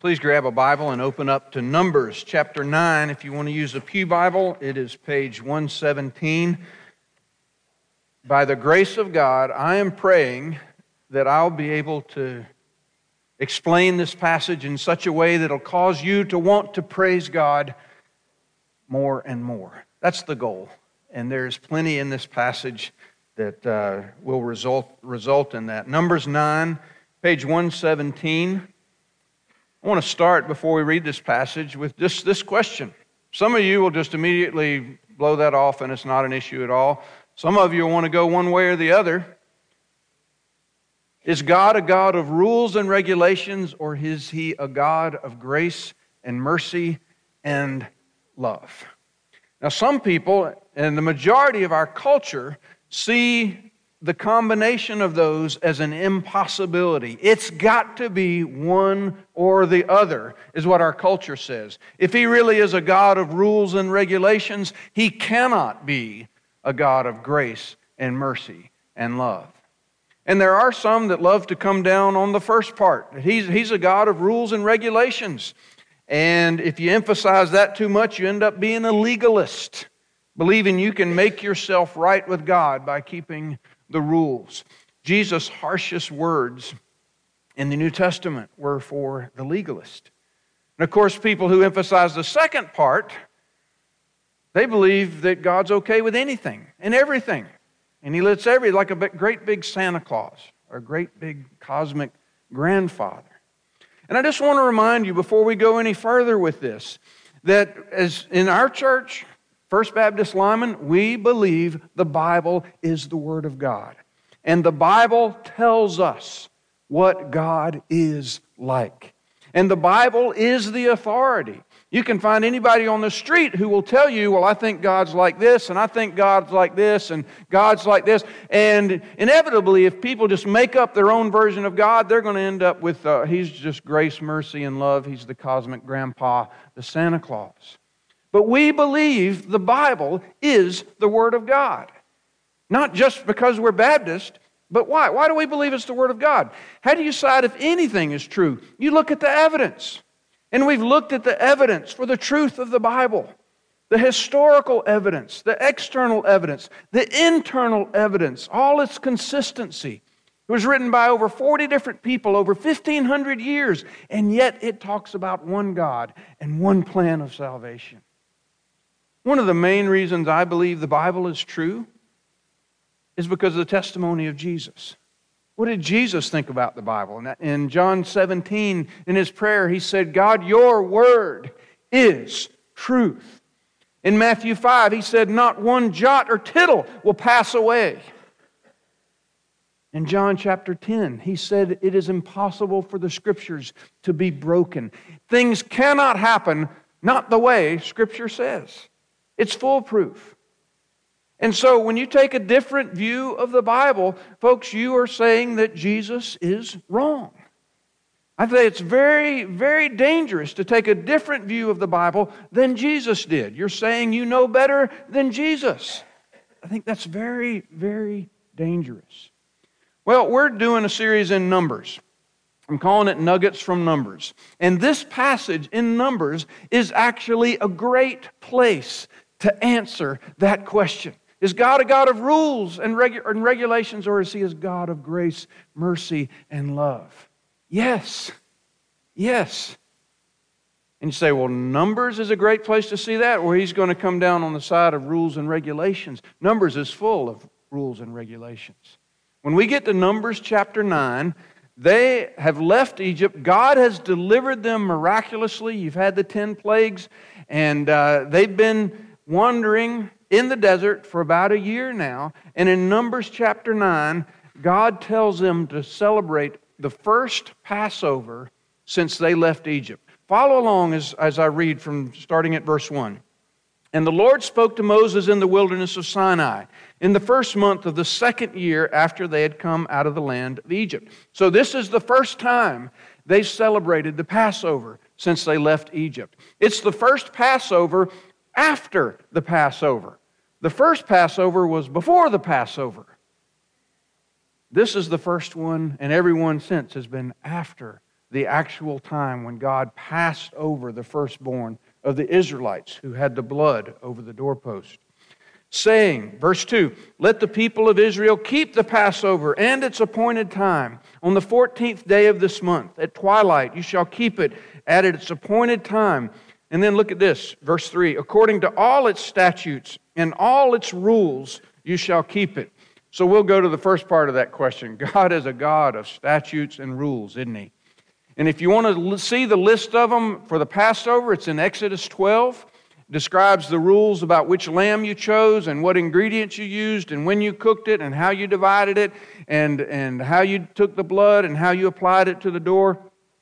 Please grab a Bible and open up to Numbers chapter 9. If you want to use a pew Bible, it is page 117. By the grace of God, I am praying that I'll be able to explain this passage in such a way that it'll cause you to want to praise God more and more. That's the goal. And there's plenty in this passage that will result in that. Numbers 9, page 117. I want to start, before we read this passage, with just this question. Some of you will just immediately blow that off and it's not an issue at all. Some of you will want to go one way or the other. Is God a God of rules and regulations, or is He a God of grace and mercy and love? Now, some people, and the majority of our culture, see the combination of those as an impossibility. It's got to be one or the other, is what our culture says. If He really is a God of rules and regulations, He cannot be a God of grace and mercy and love. And there are some that love to come down on the first part. He's a God of rules and regulations. And if you emphasize that too much, you end up being a legalist, believing you can make yourself right with God by keeping the rules. Jesus' harshest words in the New Testament were for the legalist. And of course, people who emphasize the second part, they believe that God's okay with anything and everything. And He lets like a great big Santa Claus or a great big cosmic grandfather. And I just want to remind you before we go any further with this, that as in our church, First Baptist Lyman, we believe the Bible is the Word of God. And the Bible tells us what God is like. And the Bible is the authority. You can find anybody on the street who will tell you, well, I think God's like this, and I think God's like this, and God's like this. And inevitably, if people just make up their own version of God, they're going to end up with, He's just grace, mercy, and love. He's the cosmic grandpa, the Santa Claus. But we believe the Bible is the Word of God. Not just because we're Baptist, but why? Why do we believe it's the Word of God? How do you decide if anything is true? You look at the evidence. And we've looked at the evidence for the truth of the Bible. The historical evidence, the external evidence, the internal evidence, all its consistency. It was written by over 40 different people over 1,500 years. And yet it talks about one God and one plan of salvation. One of the main reasons I believe the Bible is true is because of the testimony of Jesus. What did Jesus think about the Bible? In John 17, in His prayer, He said, God, your word is truth. In Matthew 5, He said, not one jot or tittle will pass away. In John chapter 10, He said, it is impossible for the Scriptures to be broken. Things cannot happen not the way Scripture says. It's foolproof. And so when you take a different view of the Bible, folks, you are saying that Jesus is wrong. I think it's very, very dangerous to take a different view of the Bible than Jesus did. You're saying you know better than Jesus. I think that's very, very dangerous. Well, we're doing a series in Numbers. I'm calling it Nuggets from Numbers. And this passage in Numbers is actually a great place to answer that question. Is God a God of rules and regulations, or is He a God of grace, mercy, and love? Yes. Yes. And you say, well, Numbers is a great place to see that, where He's going to come down on the side of rules and regulations. Numbers is full of rules and regulations. When we get to Numbers chapter 9, they have left Egypt. God has delivered them miraculously. You've had the 10 plagues, and they've been wandering in the desert for about a year now. And in Numbers chapter 9, God tells them to celebrate the first Passover since they left Egypt. Follow along as I read from starting at verse 1. And the Lord spoke to Moses in the wilderness of Sinai in the first month of the second year after they had come out of the land of Egypt. So this is the first time they celebrated the Passover since they left Egypt. It's the first Passover after the Passover. The first Passover was before the Passover. This is the first one, and every one since has been after the actual time when God passed over the firstborn of the Israelites who had the blood over the doorpost. Saying, verse 2, let the people of Israel keep the Passover and its appointed time. On the 14th day of this month, at twilight, you shall keep it at its appointed time. And then look at this, verse 3, according to all its statutes and all its rules, you shall keep it. So we'll go to the first part of that question. God is a God of statutes and rules, isn't He? And if you want to see the list of them for the Passover, it's in Exodus 12. It describes the rules about which lamb you chose and what ingredients you used and when you cooked it and how you divided it and how you took the blood and how you applied it to the door.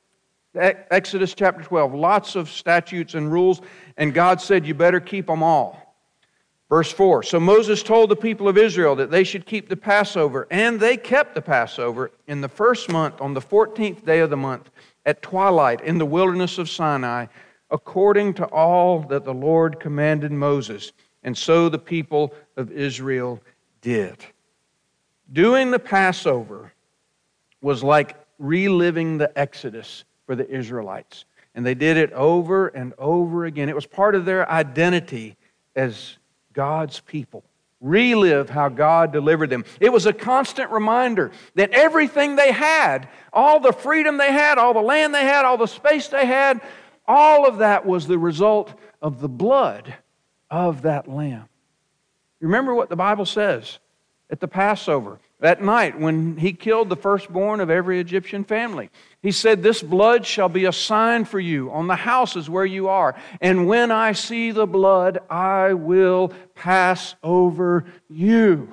Exodus chapter 12, lots of statutes and rules, and God said you better keep them all. Verse 4, so Moses told the people of Israel that they should keep the Passover, and they kept the Passover in the first month on the 14th day of the month at twilight in the wilderness of Sinai, according to all that the Lord commanded Moses. And so the people of Israel did. Doing the Passover was like reliving the Exodus for the Israelites. And they did it over and over again. It was part of their identity as God's people. Relive how God delivered them. It was a constant reminder that everything they had, all the freedom they had, all the land they had, all the space they had, all of that was the result of the blood of that lamb. Remember what the Bible says at the Passover, that night when He killed the firstborn of every Egyptian family. He said, this blood shall be a sign for you on the houses where you are. And when I see the blood, I will pass over you.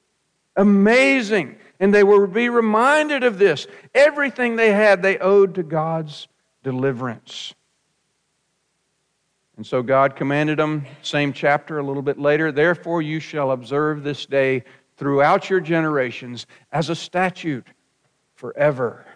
Amazing. And they will be reminded of this. Everything they had, they owed to God's deliverance. And so God commanded them, same chapter a little bit later, therefore you shall observe this day throughout your generations as a statute forever.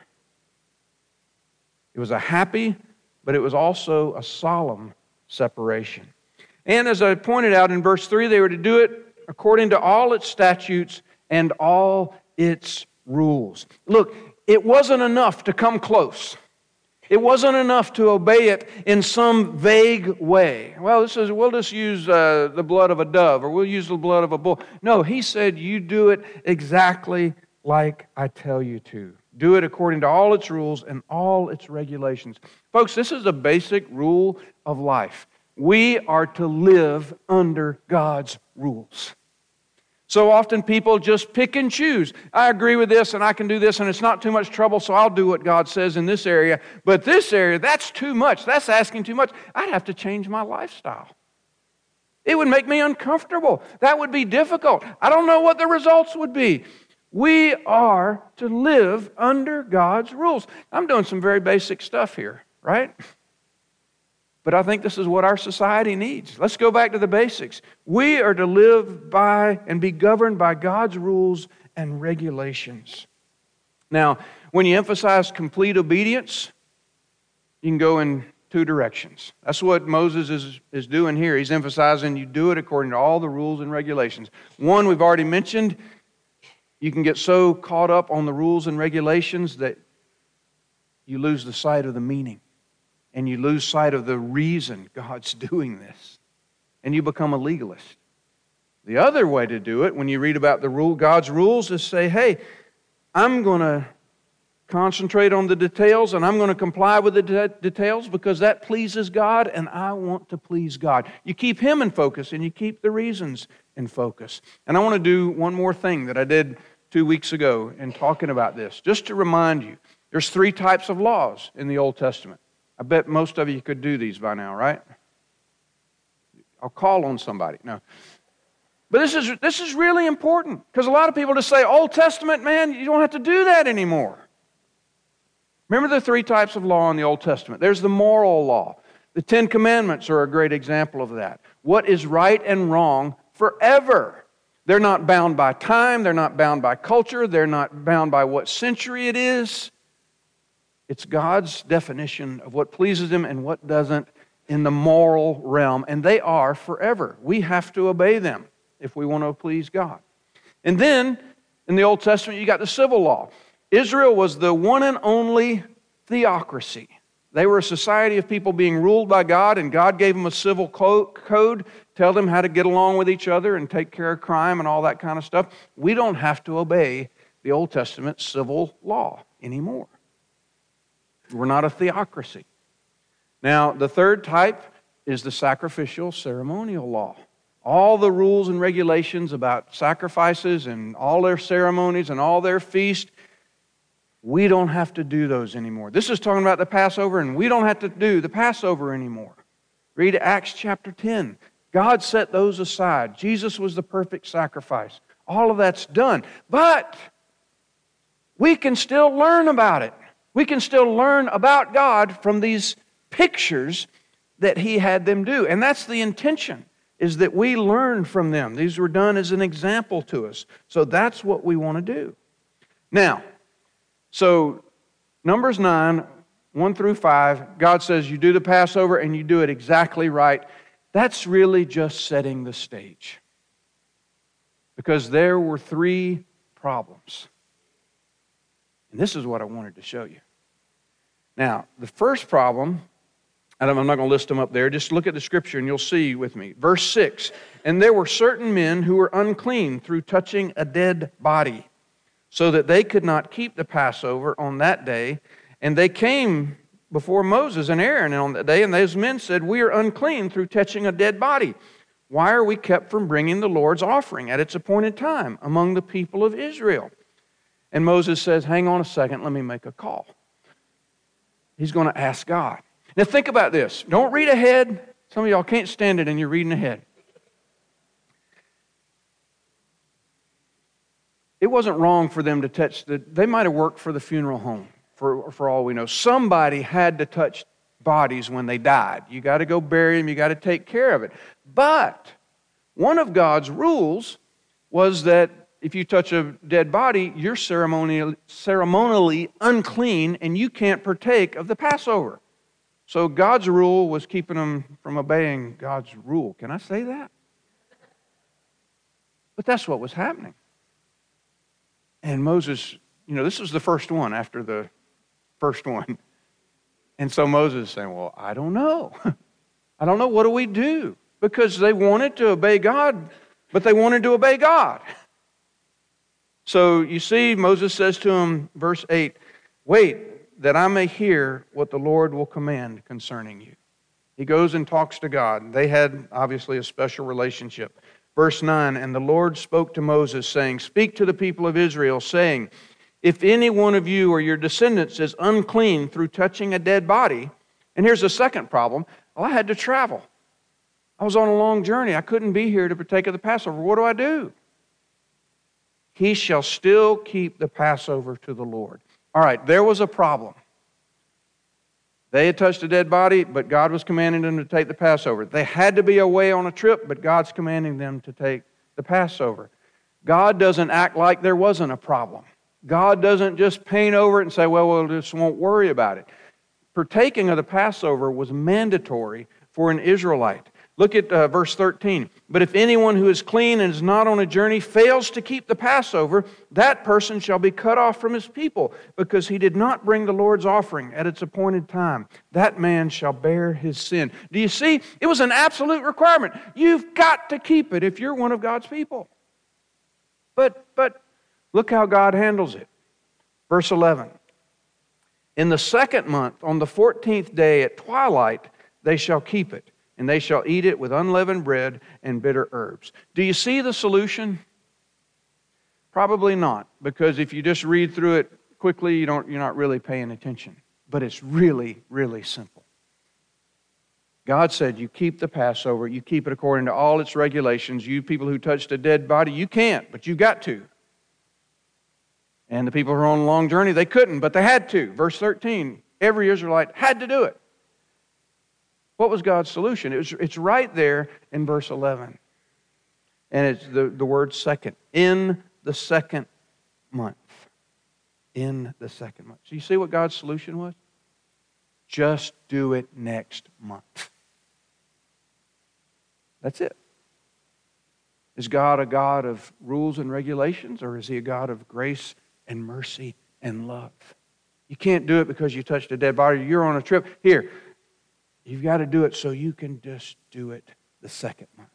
It was a happy, but it was also a solemn separation. And as I pointed out in verse 3, they were to do it according to all its statutes and all its rules. Look, it wasn't enough to come close. It wasn't enough to obey it in some vague way. Well, we'll just use the blood of a dove, or we'll use the blood of a bull. No, He said, you do it exactly like I tell you to. Do it according to all its rules and all its regulations. Folks, this is a basic rule of life. We are to live under God's rules. So often people just pick and choose. I agree with this and I can do this and it's not too much trouble, so I'll do what God says in this area. But this area, that's too much. That's asking too much. I'd have to change my lifestyle. It would make me uncomfortable. That would be difficult. I don't know what the results would be. We are to live under God's rules. I'm doing some very basic stuff here, right? But I think this is what our society needs. Let's go back to the basics. We are to live by and be governed by God's rules and regulations. Now, when you emphasize complete obedience, you can go in two directions. That's what Moses is doing here. He's emphasizing you do it according to all the rules and regulations. One, we've already mentioned, you can get so caught up on the rules and regulations that you lose the sight of the meaning. And you lose sight of the reason God's doing this. And you become a legalist. The other way to do it, when you read about God's rules, is say, hey, I'm going to concentrate on the details and I'm going to comply with the details because that pleases God and I want to please God. You keep Him in focus and you keep the reasons in focus. And I want to do one more thing that I did 2 weeks ago in talking about this, just to remind you. There's 3 types of laws in the Old Testament. I bet most of you could do these by now, right? I'll call on somebody. No. But this is really important because a lot of people just say, Old Testament, man, you don't have to do that anymore. Remember the 3 types of law in the Old Testament. There's the moral law. The 10 Commandments are a great example of that. What is right and wrong forever. They're not bound by time. They're not bound by culture. They're not bound by what century it is. It's God's definition of what pleases Him and what doesn't in the moral realm. And they are forever. We have to obey them if we want to please God. And then, in the Old Testament, you got the civil law. Israel was the one and only theocracy. They were a society of people being ruled by God, and God gave them a civil code, tell them how to get along with each other and take care of crime and all that kind of stuff. We don't have to obey the Old Testament civil law anymore. We're not a theocracy. Now, the third type is the sacrificial ceremonial law. All the rules and regulations about sacrifices and all their ceremonies and all their feasts, we don't have to do those anymore. This is talking about the Passover, and we don't have to do the Passover anymore. Read Acts chapter 10. God set those aside. Jesus was the perfect sacrifice. All of that's done. But we can still learn about it. We can still learn about God from these pictures that He had them do. And that's the intention, is that we learn from them. These were done as an example to us. So that's what we want to do. Now, so Numbers 9, 1 through 5, God says you do the Passover and you do it exactly right. That's really just setting the stage. Because there were 3 problems. And this is what I wanted to show you. Now, the first problem, and I'm not going to list them up there, just look at the scripture and you'll see with me. Verse 6, and there were certain men who were unclean through touching a dead body, so that they could not keep the Passover on that day. And they came before Moses and Aaron on that day, and those men said, we are unclean through touching a dead body. Why are we kept from bringing the Lord's offering at its appointed time among the people of Israel? And Moses says, hang on a second, let me make a call. He's going to ask God. Now think about this. Don't read ahead. Some of y'all can't stand it and you're reading ahead. It wasn't wrong for them to touch they might have worked for the funeral home, for all we know. Somebody had to touch bodies when they died. You got to go bury them, you got to take care of it. But one of God's rules was that if you touch a dead body, you're ceremonially unclean and you can't partake of the Passover. So God's rule was keeping them from obeying God's rule. Can I say that? But that's what was happening. And Moses, this was the first one after the first one. And so Moses is saying, well, I don't know. I don't know. What do we do? Because they wanted to obey God, but they wanted to obey God. So you see, Moses says to him, verse 8, wait, that I may hear what the Lord will command concerning you. He goes and talks to God. They had obviously a special relationship. Verse 9, and the Lord spoke to Moses, saying, speak to the people of Israel, saying, if any one of you or your descendants is unclean through touching a dead body, and here's the second problem, well, I had to travel. I was on a long journey. I couldn't be here to partake of the Passover. What do I do? He shall still keep the Passover to the Lord. All right, there was a problem. They had touched a dead body, but God was commanding them to take the Passover. They had to be away on a trip, but God's commanding them to take the Passover. God doesn't act like there wasn't a problem. God doesn't just paint over it and say, well, we just won't worry about it. Partaking of the Passover was mandatory for an Israelite. Look at verse 13. But if anyone who is clean and is not on a journey fails to keep the Passover, that person shall be cut off from his people, because he did not bring the Lord's offering at its appointed time. That man shall bear his sin. Do you see? It was an absolute requirement. You've got to keep it if you're one of God's people. But look how God handles it. Verse 11. In the second month, on the 14th day at twilight, they shall keep it, and they shall eat it with unleavened bread and bitter herbs. Do you see the solution? Probably not, because if you just read through it quickly, you're not really paying attention. But it's really, really simple. God said, you keep the Passover, you keep it according to all its regulations. You people who touched a dead body, you can't, but you got to. And the people who were on a long journey, they couldn't, but they had to. Verse 13, every Israelite had to do it. What was God's solution? It's right there in verse 11. And it's the word second. In the second month. In the second month. So you see what God's solution was? Just do it next month. That's it. Is God a God of rules and regulations, or is He a God of grace and mercy and love? You can't do it because you touched a dead body. You're on a trip. Here, you've got to do it so you can just do it the second month.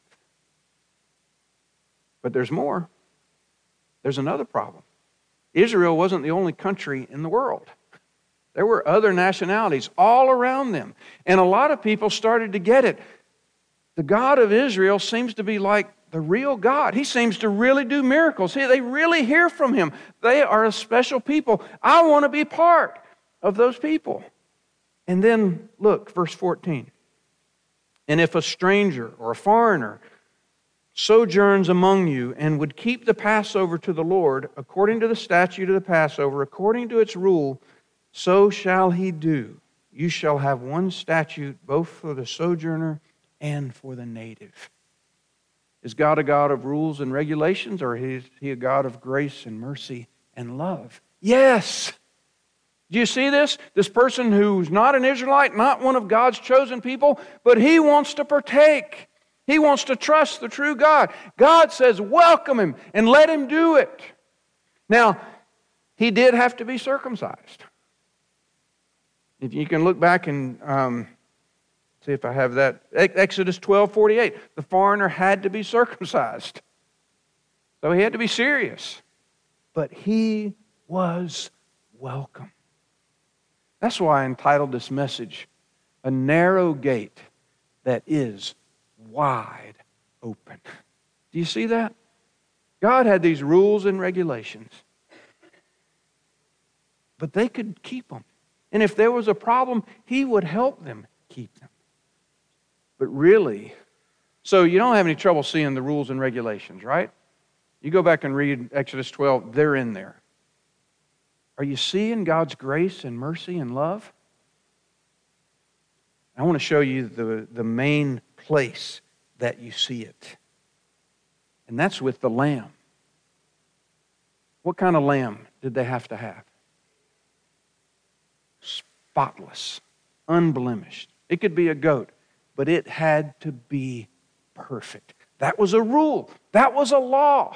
But there's more. There's another problem. Israel wasn't the only country in the world. There were other nationalities all around them. And a lot of people started to get it. The God of Israel seems to be like the real God. He seems to really do miracles. They really hear from Him. They are a special people. I want to be part of those people. And then, look, verse 14. And if a stranger or a foreigner sojourns among you and would keep the Passover to the Lord, according to the statute of the Passover, according to its rule, so shall he do. You shall have one statute both for the sojourner and for the native. Is God a God of rules and regulations, or is He a God of grace and mercy and love? Yes. Do you see this? This person who's not an Israelite, not one of God's chosen people, but he wants to partake. He wants to trust the true God. God says, welcome him and let him do it. Now, he did have to be circumcised. If you can look back and see if I have that. Exodus 12:48. The foreigner had to be circumcised. So he had to be serious. But he was welcome. That's why I entitled this message, A Narrow Gate That Is Wide Open. Do you see that? God had these rules and regulations. But they could keep them. And if there was a problem, He would help them keep them. But really, so you don't have any trouble seeing the rules and regulations, right? You go back and read Exodus 12, they're in there. Are you seeing God's grace and mercy and love? I want to show you the main place that you see it. And that's with the lamb. What kind of lamb did they have to have? Spotless, unblemished. It could be a goat, but it had to be perfect. That was a rule. That was a law.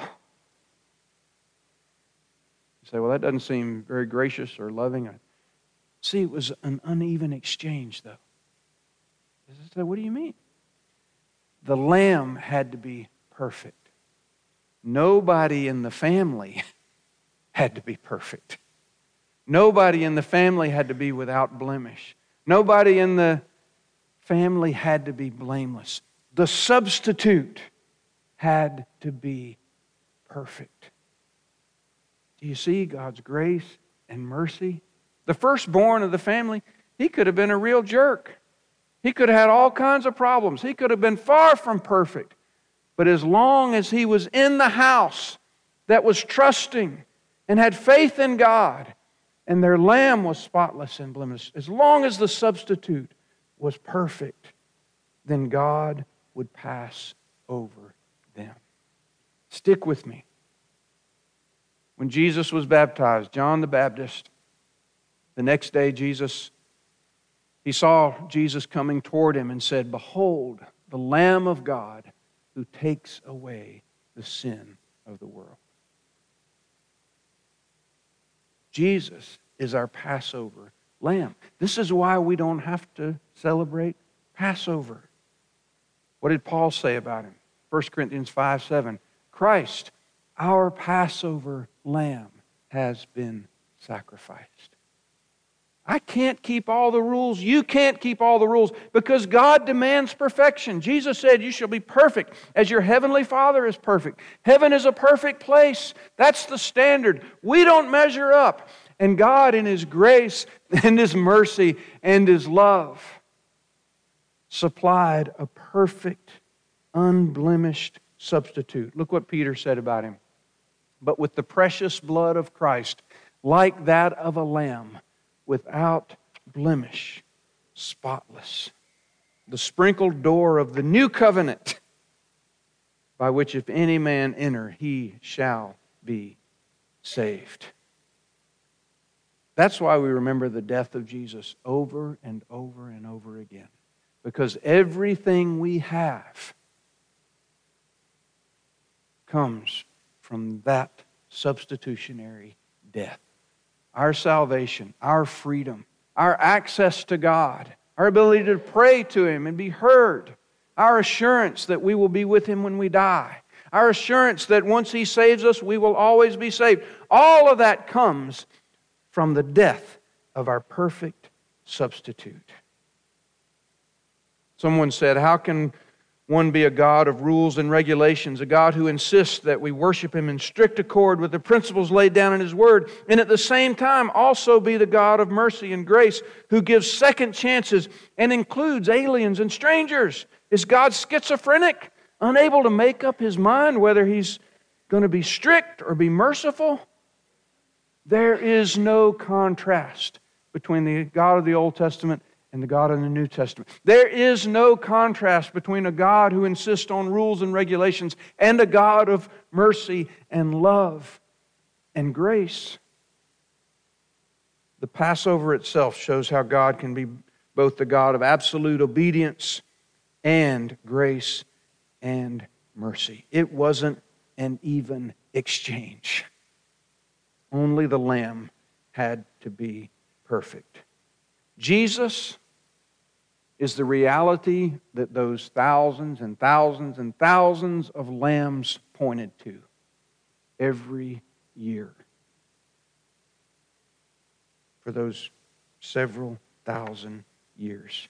You say, well, that doesn't seem very gracious or loving. See, it was an uneven exchange, though. I say, what do you mean? The lamb had to be perfect. Nobody in the family had to be perfect. Nobody in the family had to be without blemish. Nobody in the family had to be blameless. The substitute had to be perfect. Do you see God's grace and mercy? The firstborn of the family, he could have been a real jerk. He could have had all kinds of problems. He could have been far from perfect. But as long as he was in the house that was trusting and had faith in God, and their lamb was spotless and blameless, as long as the substitute was perfect, then God would pass over them. Stick with me. When Jesus was baptized, John the Baptist, the next day he saw Jesus coming toward him and said, "Behold, the Lamb of God who takes away the sin of the world." Jesus is our Passover lamb. This is why we don't have to celebrate Passover. What did Paul say about him? 1 Corinthians 5:7. Christ, our Passover lamb, has been sacrificed. I can't keep all the rules. You can't keep all the rules because God demands perfection. Jesus said, you shall be perfect as your heavenly Father is perfect. Heaven is a perfect place. That's the standard. We don't measure up. And God, in His grace and His mercy and His love, supplied a perfect, unblemished substitute. Look what Peter said about Him. But with the precious blood of Christ, like that of a lamb, without blemish, spotless. The sprinkled door of the new covenant, by which if any man enter, he shall be saved. That's why we remember the death of Jesus over and over and over again. Because everything we have comes from that substitutionary death. our salvation, our freedom, our access to God, our ability to pray to Him and be heard, our assurance that we will be with Him when we die, our assurance that once He saves us, we will always be saved. All of that comes from the death of our perfect substitute. Someone said, how can one be a God of rules and regulations, a God who insists that we worship Him in strict accord with the principles laid down in His Word, and at the same time also be the God of mercy and grace who gives second chances and includes aliens and strangers? Is God schizophrenic, unable to make up His mind whether He's going to be strict or be merciful? There is no contrast between the God of the Old Testament and the God in the New Testament. There is no contrast between a God who insists on rules and regulations and a God of mercy and love and grace. The Passover itself shows how God can be both the God of absolute obedience and grace and mercy. It wasn't an even exchange. Only the Lamb had to be perfect. Jesus is the reality that those thousands and thousands and thousands of lambs pointed to every year for those several thousand years.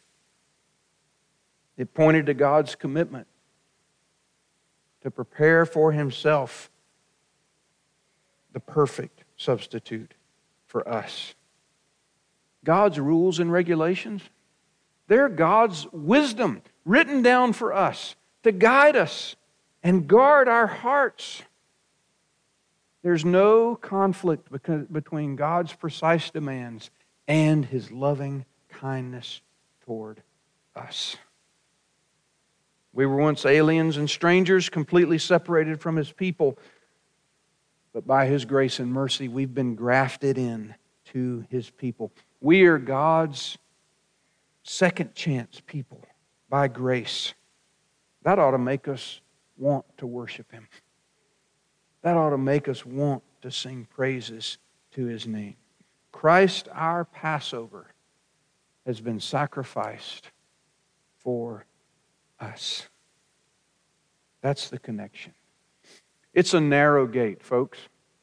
It pointed to God's commitment to prepare for Himself the perfect substitute for us. God's rules and regulations, they're God's wisdom written down for us to guide us and guard our hearts. There's no conflict between God's precise demands and His loving kindness toward us. We were once aliens and strangers, completely separated from His people. But by His grace and mercy, we've been grafted in to His people. We are God's second chance people by grace. That ought to make us want to worship Him. That ought to make us want to sing praises to His name. Christ, our Passover, has been sacrificed for us. That's the connection. It's a narrow gate, folks.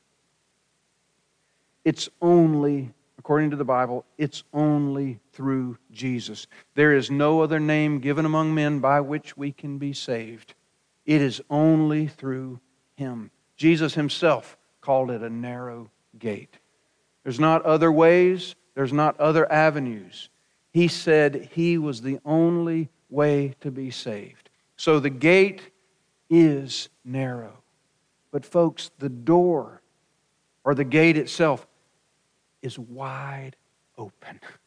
It's only, according to the Bible, it's only through Jesus. There is no other name given among men by which we can be saved. It is only through Him. Jesus Himself called it a narrow gate. There's not other ways. There's not other avenues. He said He was the only way to be saved. So the gate is narrow. But folks, the door or the gate itself is wide open.